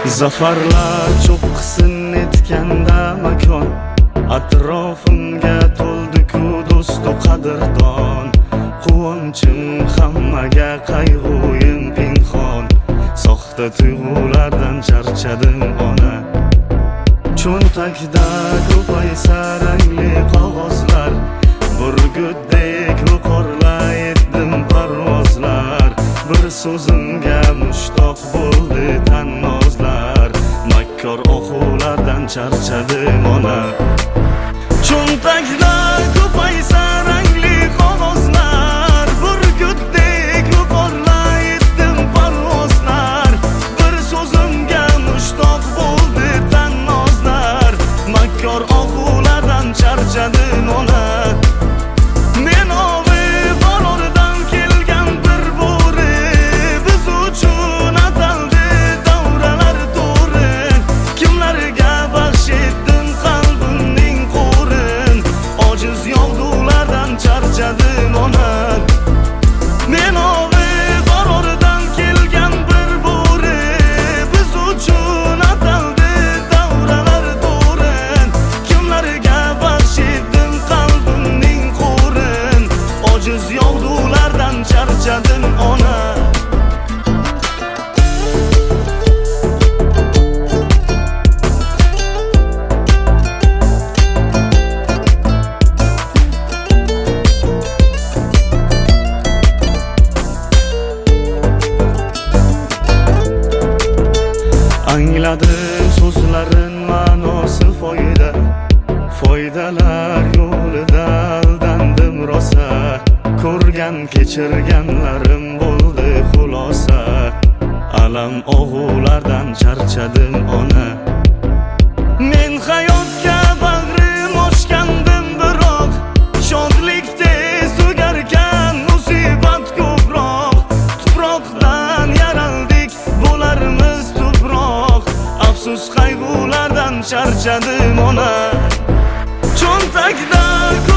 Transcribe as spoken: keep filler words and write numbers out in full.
Zafarlar cho'qqisi netganda makon, atrofimga to'ldi-ku do'stu qadrdon. Quvonchim hammaga, qayg'uyim pinhon, soxta tuyg'ulardan charchadim ona. Cho'ntakda ko'paysa rangli qog'ozlar, burgutdek yuqorlaydim parvozlar. Bir so'zimga mushtoq bo'ldi tannozlar, makkor oxulardan charchadim ona. Cho'ntakda ko'paysa rangli qog'ozlar, burgutdek yuqorlaydim parvozlar. Bir so'zimga mushtoq bo'ldi tannozlar, makkor oxulardan charchadim ona. Men ovi borordan kelgan bir bo'ri, biz uchun ataldi davralar to'ri. Kimlarga baxsh etdim qalbimning qo'rin, ojiz yog'dulardan charchadim ona. Men ovi borordan kelgan bir bo'ri, biz uchun ataldi davralar to'ri. Kimlarga baxsh etdim qalbimning qo'rin, ojiz yog'dulardan charchadim ona. Angladim so'zlarin ma'nosi foyda, foydalar yo'lida aldandim rosa. Ko'rgan kechirganlarim bo'ldi xulosa, alam og'ulardan charchadim ona. Men hayotga bag'rim ochgandim, biroq shodlik tez tugarkan, musibat ko'proq. Tuproqdan yaraldik, bo'larmiz tuproq. Afsus qayg'ulardan charchadim ona. Cho'ntakda